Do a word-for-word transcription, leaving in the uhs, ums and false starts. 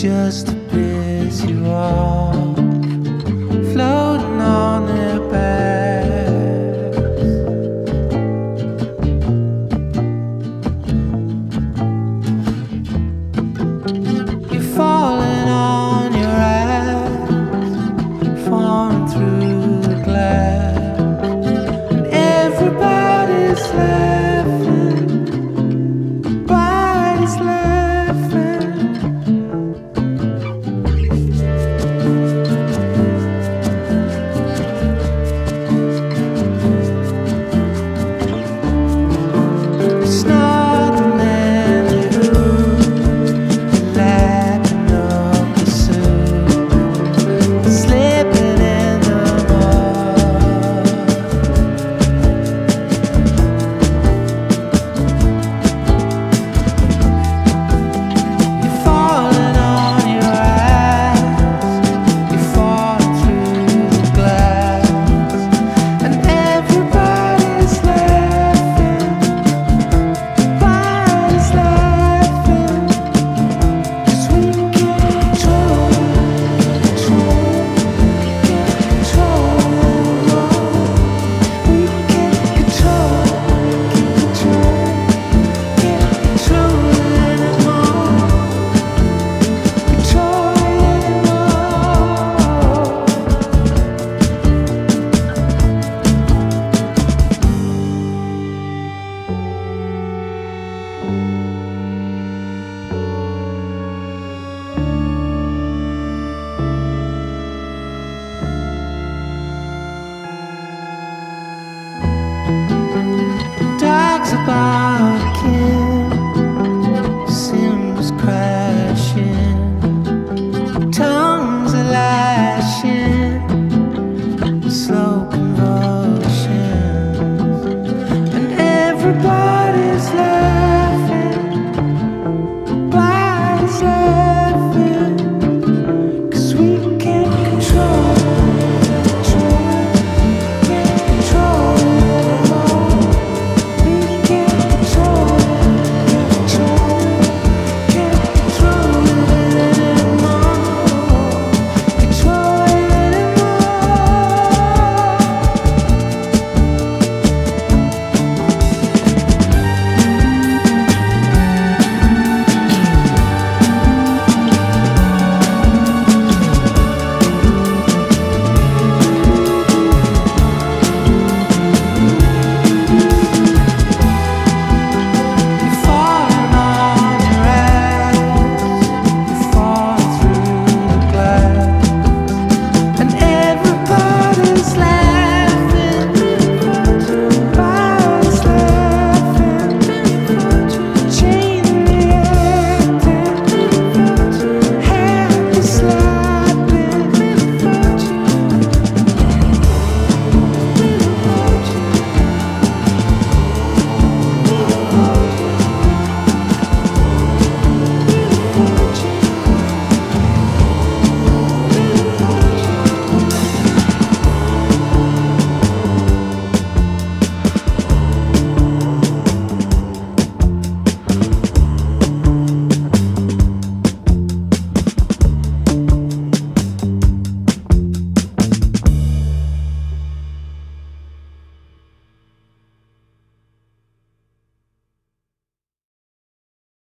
just to piss you off, floating on their backs. You're falling on your ass, falling through the glass, and everybody's laughing, everybody's laughing. It's nothing and you lapping up the soup, slipping in the mud. You're falling on your ass, you're falling through the glass, and everybody's laughing, everybody's laughing. 'Cause we can control, control, can't control anymore. We can't control, can't control, can't control anymore. Control dogs are barking, cymbals crashing, tongues are lashing, slow convulsions, and everybody's laughing, everybody's laughing.